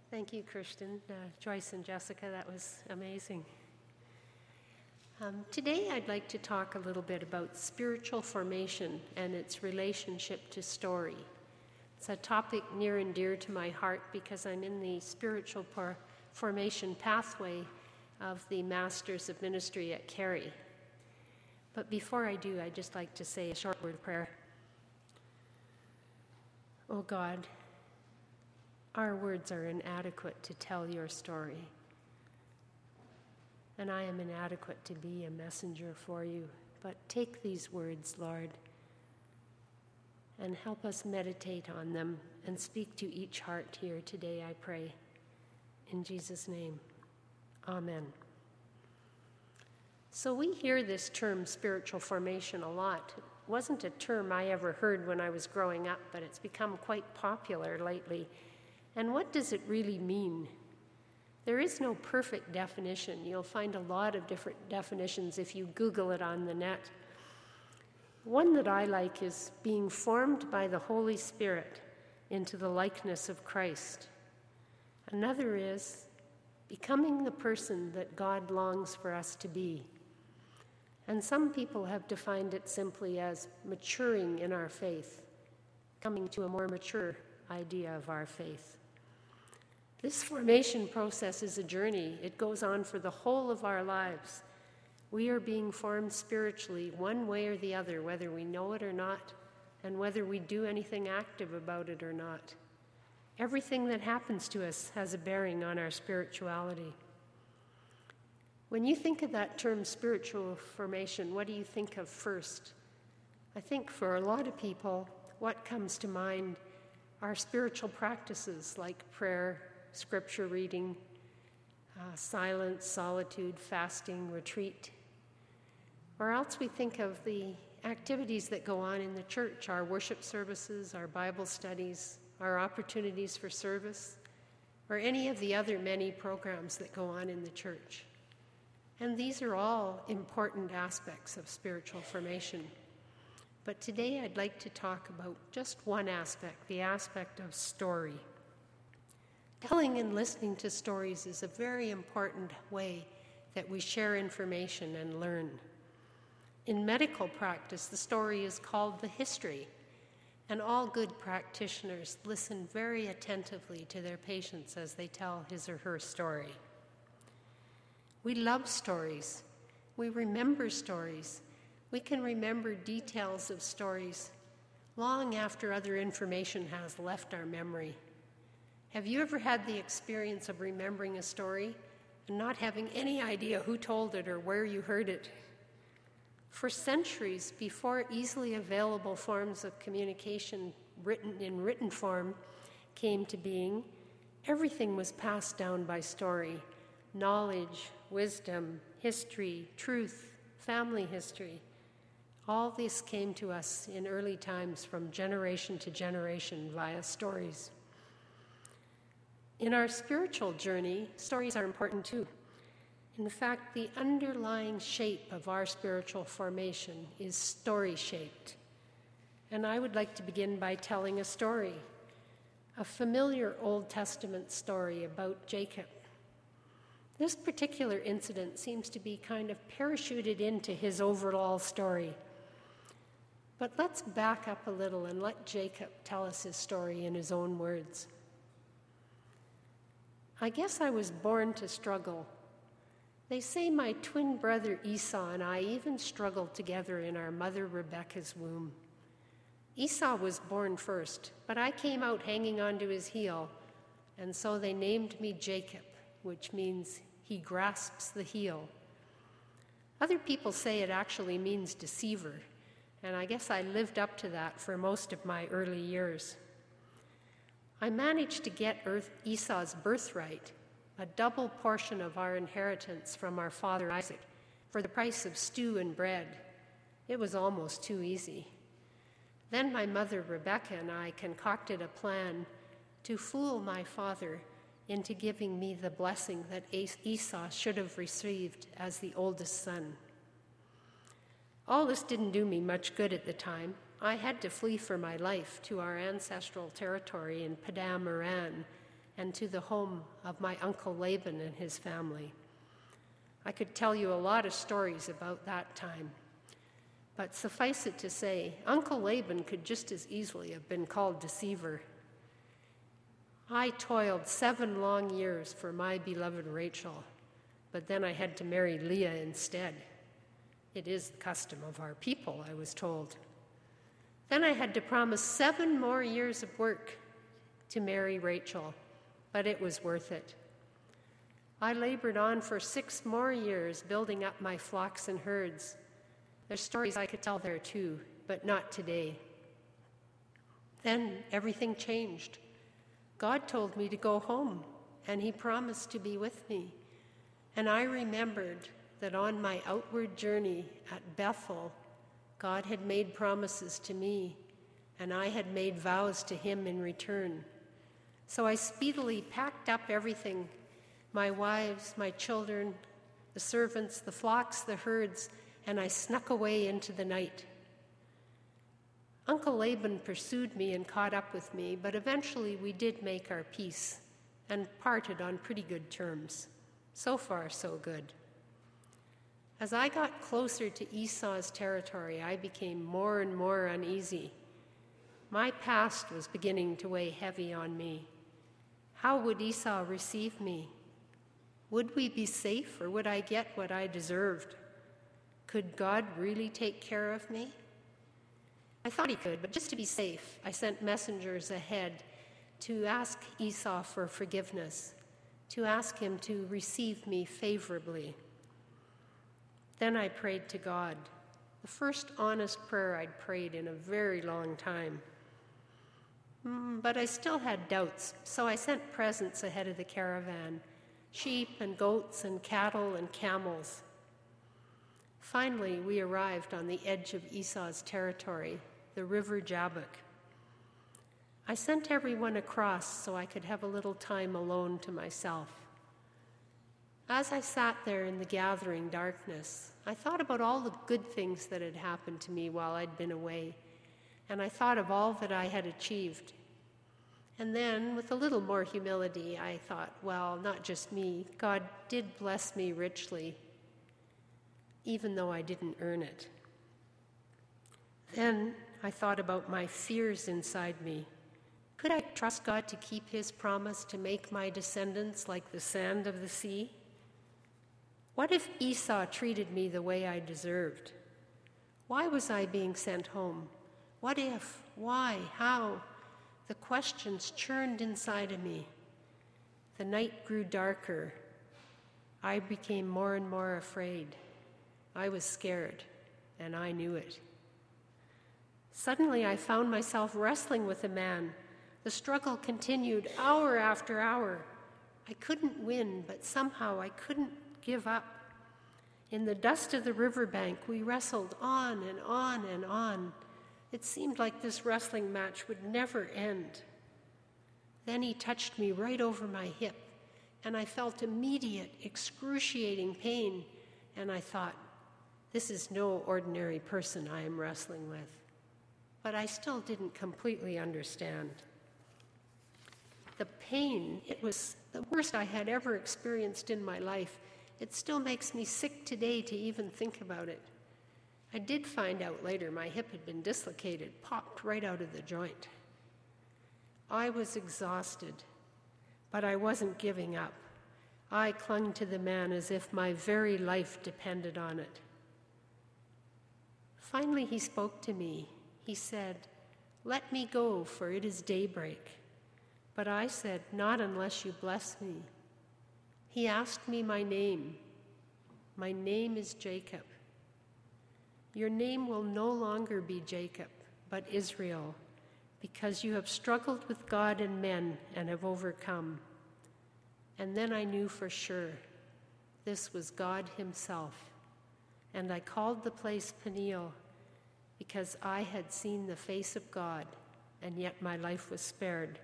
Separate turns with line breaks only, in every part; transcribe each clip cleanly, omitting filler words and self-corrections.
Thank you, Kirsten, Joyce, and Jessica. That was amazing. Today, I'd like to talk a little bit about spiritual formation and its relationship to story. It's a topic near and dear to my heart because I'm in the spiritual formation pathway of the Masters of Ministry at Carey. But before I do, I'd just like to say a short word of prayer. Oh God, our words are inadequate to tell your story. And I am inadequate to be a messenger for you. But take these words, Lord, and help us meditate on them and speak to each heart here today, I pray. In Jesus' name, amen. So we hear this term spiritual formation a lot. It wasn't a term I ever heard when I was growing up, but it's become quite popular lately. And what does it really mean? There is no perfect definition. You'll find a lot of different definitions if you Google it on the net. One that I like is being formed by the Holy Spirit into the likeness of Christ. Another is becoming the person that God longs for us to be. And some people have defined it simply as maturing in our faith, coming to a more mature idea of our faith. This formation process is a journey. It goes on for the whole of our lives. We are being formed spiritually one way or the other, whether we know it or not, and whether we do anything active about it or not. Everything that happens to us has a bearing on our spirituality. When you think of that term spiritual formation, what do you think of first? I think for a lot of people, what comes to mind are spiritual practices like prayer, scripture reading, silence, solitude, fasting, retreat. Or else we think of the activities that go on in the church, our worship services, our Bible studies, our opportunities for service, or any of the other many programs that go on in the church. And these are all important aspects of spiritual formation. But today I'd like to talk about just one aspect, the aspect of story. Telling and listening to stories is a very important way that we share information and learn. In medical practice, the story is called the history, and all good practitioners listen very attentively to their patients as they tell his or her story. We love stories. We remember stories. We can remember details of stories long after other information has left our memory. Have you ever had the experience of remembering a story and not having any idea who told it or where you heard it? For centuries, before easily available forms of communication in written form came to being, everything was passed down by story. Knowledge, wisdom, history, truth, family history. All this came to us in early times from generation to generation via stories. In our spiritual journey, stories are important too. In fact, the underlying shape of our spiritual formation is story-shaped. And I would like to begin by telling a story, a familiar Old Testament story about Jacob. This particular incident seems to be kind of parachuted into his overall story. But let's back up a little and let Jacob tell us his story in his own words. I guess I was born to struggle. They say my twin brother Esau and I even struggled together in our mother Rebekah's womb. Esau was born first, but I came out hanging onto his heel, and so they named me Jacob, which means he grasps the heel. Other people say it actually means deceiver, and I guess I lived up to that for most of my early years. I managed to get Esau's birthright, a double portion of our inheritance from our father Isaac, for the price of stew and bread. It was almost too easy. Then my mother Rebekah and I concocted a plan to fool my father into giving me the blessing that Esau should have received as the oldest son. All this didn't do me much good at the time. I had to flee for my life to our ancestral territory in Padam Aram and to the home of my Uncle Laban and his family. I could tell you a lot of stories about that time, but suffice it to say, Uncle Laban could just as easily have been called deceiver. I toiled 7 long years for my beloved Rachel, but then I had to marry Leah instead. It is the custom of our people, I was told. Then I had to promise 7 more years of work to marry Rachel, but it was worth it. I labored on for 6 more years, building up my flocks and herds. There's stories I could tell there too, but not today. Then everything changed. God told me to go home, and he promised to be with me. And I remembered that on my outward journey at Bethel, God had made promises to me, and I had made vows to him in return. So I speedily packed up everything, my wives, my children, the servants, the flocks, the herds, and I snuck away into the night. Uncle Laban pursued me and caught up with me, but eventually we did make our peace and parted on pretty good terms. So far, so good. As I got closer to Esau's territory, I became more and more uneasy. My past was beginning to weigh heavy on me. How would Esau receive me? Would we be safe, or would I get what I deserved? Could God really take care of me? I thought he could, but just to be safe, I sent messengers ahead to ask Esau for forgiveness, to ask him to receive me favorably. Then I prayed to God, the first honest prayer I'd prayed in a very long time. But I still had doubts, so I sent presents ahead of the caravan, sheep and goats and cattle and camels. Finally, we arrived on the edge of Esau's territory, the river Jabbok. I sent everyone across so I could have a little time alone to myself. As I sat there in the gathering darkness, I thought about all the good things that had happened to me while I'd been away, and I thought of all that I had achieved. And then, with a little more humility, I thought, well, not just me, God did bless me richly, even though I didn't earn it. Then I thought about my fears inside me. Could I trust God to keep his promise to make my descendants like the sand of the sea? What if Esau treated me the way I deserved? Why was I being sent home? What if? Why? How? The questions churned inside of me. The night grew darker. I became more and more afraid. I was scared, and I knew it. Suddenly, I found myself wrestling with a man. The struggle continued hour after hour. I couldn't win, but somehow I couldn't give up. In the dust of the riverbank, we wrestled on and on and on. It seemed like this wrestling match would never end. Then he touched me right over my hip, and I felt immediate, excruciating pain, and I thought, this is no ordinary person I am wrestling with. But I still didn't completely understand. The pain, it was the worst I had ever experienced in my life. It still makes me sick today to even think about it. I did find out later my hip had been dislocated, popped right out of the joint. I was exhausted, but I wasn't giving up. I clung to the man as if my very life depended on it. Finally, he spoke to me. He said, "Let me go, for it is daybreak." But I said, "Not unless you bless me." He asked me my name. My name is Jacob. Your name will no longer be Jacob, but Israel, because you have struggled with God and men and have overcome. And then I knew for sure this was God himself. And I called the place Peniel because I had seen the face of God, and yet my life was spared.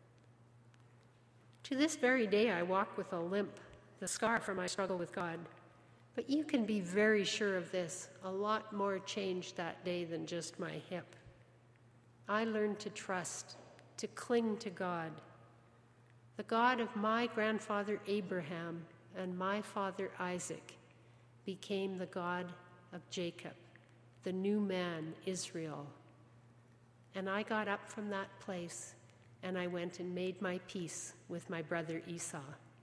To this very day, I walk with a limp, the scar from my struggle with God. But you can be very sure of this. A lot more changed that day than just my hip. I learned to trust, to cling to God. The God of my grandfather Abraham and my father Isaac became the God of Jacob, the new man, Israel. And I got up from that place, and I went and made my peace with my brother Esau.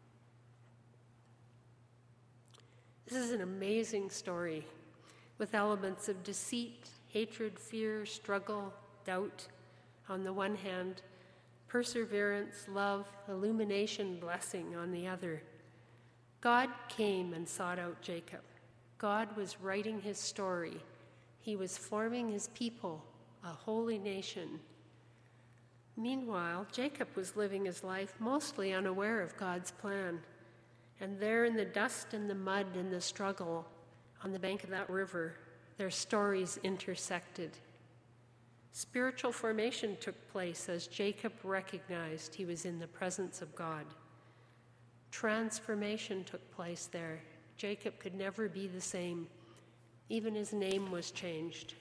This is an amazing story with elements of deceit, hatred, fear, struggle, doubt on the one hand, perseverance, love, illumination, blessing on the other. God came and sought out Jacob. God was writing his story. He was forming his people, a holy nation. Meanwhile, Jacob was living his life mostly unaware of God's plan. And there in the dust and the mud and the struggle on the bank of that river, their stories intersected. Spiritual formation took place as Jacob recognized he was in the presence of God. Transformation took place there. Jacob could never be the same. Even his name was changed.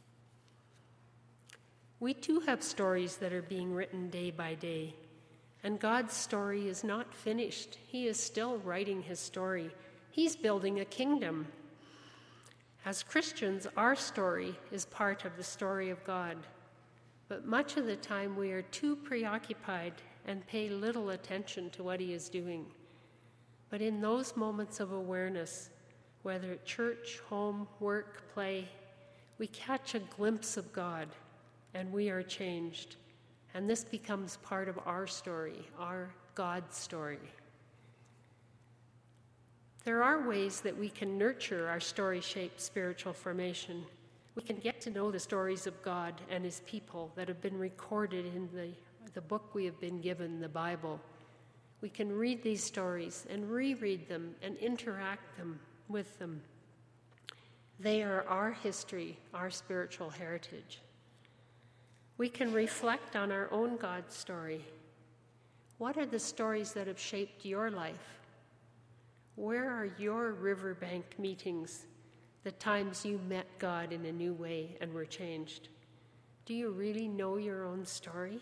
We too have stories that are being written day by day. And God's story is not finished. He is still writing his story. He's building a kingdom. As Christians, our story is part of the story of God. But much of the time we are too preoccupied and pay little attention to what he is doing. But in those moments of awareness, whether at church, home, work, play, we catch a glimpse of God and we are changed. And this becomes part of our story, our God story. There are ways that we can nurture our story-shaped spiritual formation. We can get to know the stories of God and his people that have been recorded in the book we have been given, the Bible. We can read these stories and reread them and interact with them. They are our history, our spiritual heritage. We can reflect on our own God story. What are the stories that have shaped your life? Where are your riverbank meetings, the times you met God in a new way and were changed? Do you really know your own story?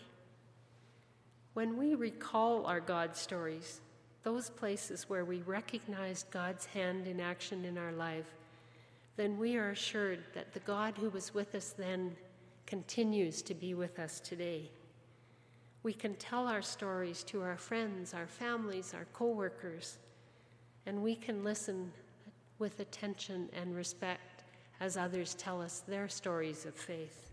When we recall our God stories, those places where we recognize God's hand in action in our life, then we are assured that the God who was with us then continues to be with us today. We can tell our stories to our friends, our families, our co-workers, and we can listen with attention and respect as others tell us their stories of faith.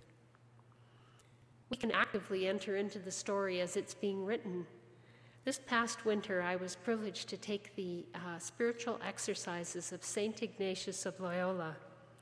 We can actively enter into the story as it's being written. This past winter, I was privileged to take the spiritual exercises of St. Ignatius of Loyola.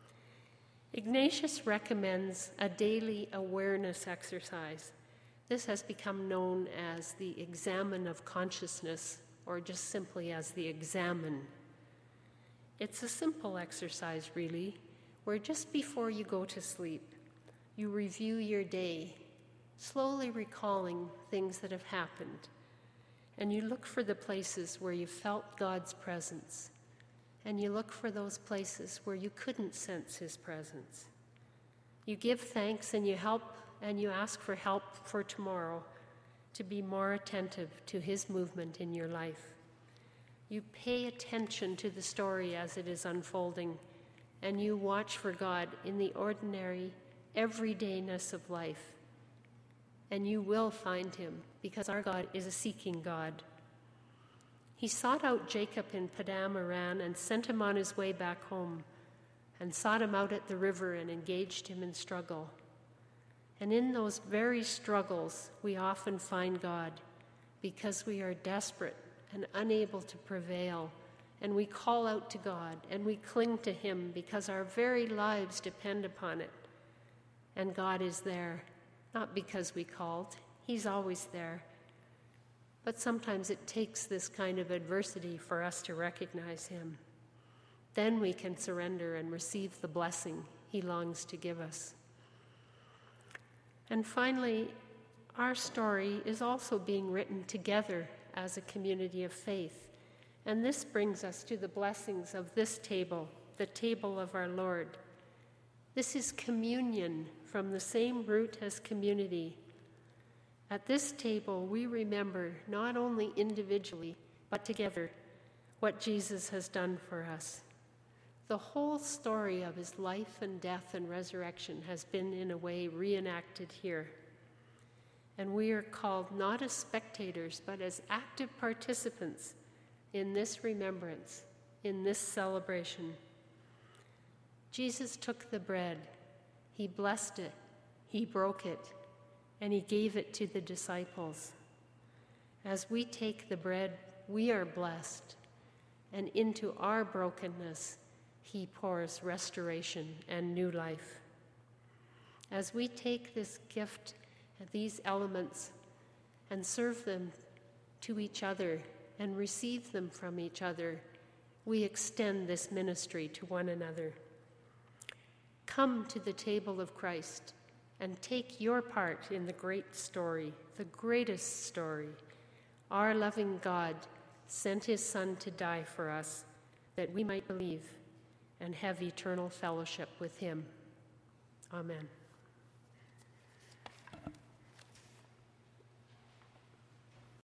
Ignatius recommends a daily awareness exercise. This has become known as the examen of consciousness, or just simply as the examen. It's a simple exercise, really, where just before you go to sleep, you review your day, slowly recalling things that have happened, and you look for the places where you felt God's presence, and you look for those places where you couldn't sense his presence. You give thanks and you help, and you ask for help for tomorrow to be more attentive to his movement in your life. You pay attention to the story as it is unfolding, and you watch for God in the ordinary, everydayness of life. And you will find him, because our God is a seeking God. He sought out Jacob in Padan Aram and sent him on his way back home, and sought him out at the river and engaged him in struggle. And in those very struggles, we often find God, because we are desperate and unable to prevail, and we call out to God, and we cling to him because our very lives depend upon it. And God is there, not because we called. He's always there. But sometimes it takes this kind of adversity for us to recognize him. Then we can surrender and receive the blessing he longs to give us. And finally, our story is also being written together as a community of faith. And this brings us to the blessings of this table, the table of our Lord. This is communion from the same root as community. At this table, we remember not only individually, but together, what Jesus has done for us. The whole story of his life and death and resurrection has been, in a way, reenacted here. And we are called not as spectators, but as active participants in this remembrance, in this celebration. Jesus took the bread, he blessed it, he broke it, and he gave it to the disciples. As we take the bread, we are blessed, and into our brokenness, he pours restoration and new life. As we take this gift, these elements, and serve them to each other and receive them from each other, we extend this ministry to one another. Come to the table of Christ and take your part in the great story, the greatest story. Our loving God sent his Son to die for us, that we might believe and have eternal fellowship with him. Amen.